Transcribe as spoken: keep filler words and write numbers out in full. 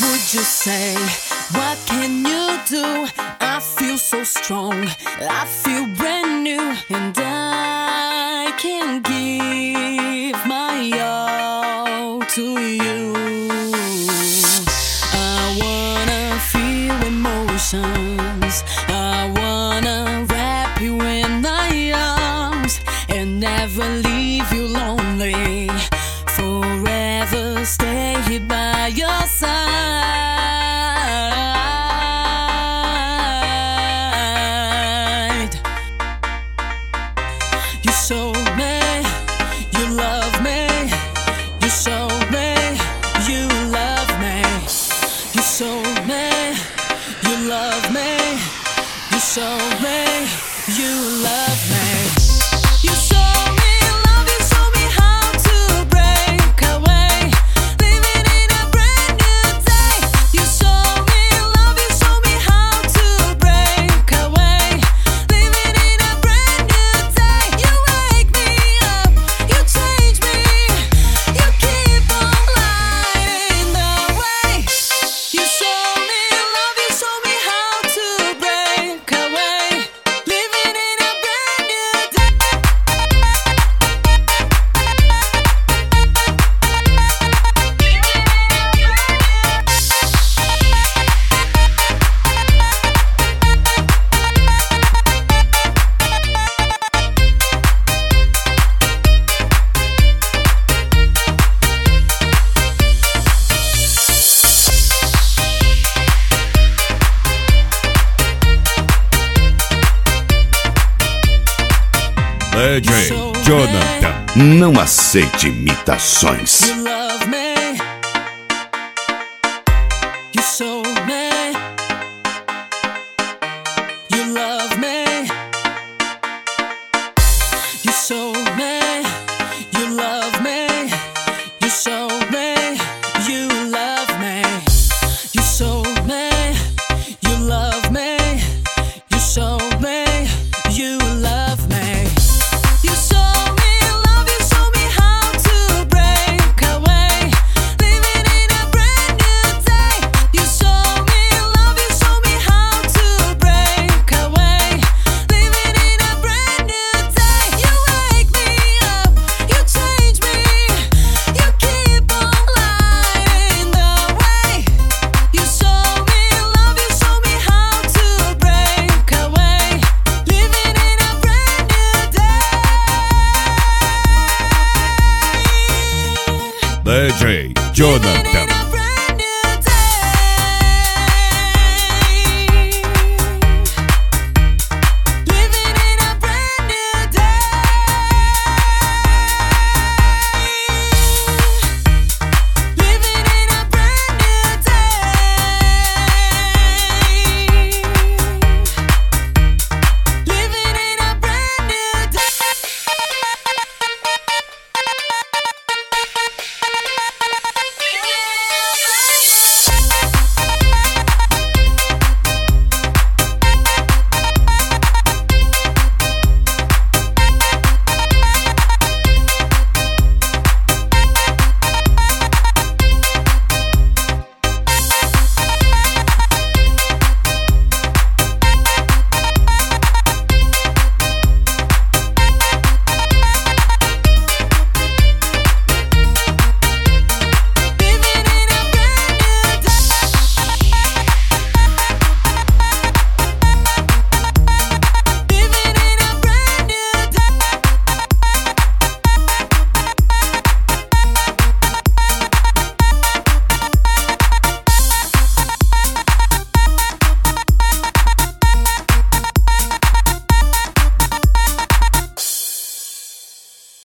would you say? What can you do? I feel so strong, I feel brand new, and I can give my all to you. I wanna feel emotions, I wanna wrap you in my arms and never leave you lonely, forever stay here by your side. You showed me you love me, you showed me you love me, you showed me you love me, you showed me you love me. You showed me love, you showed me how to break away, living in a brand new day. You showed me love, you showed me how to break away, living in a brand new day. You wake me up, you change me, you keep on lighting the way. You showed me love, you showed me how to break away, living in a brand new day. D J Jonathan. Não aceite imitações. You love me, you showed me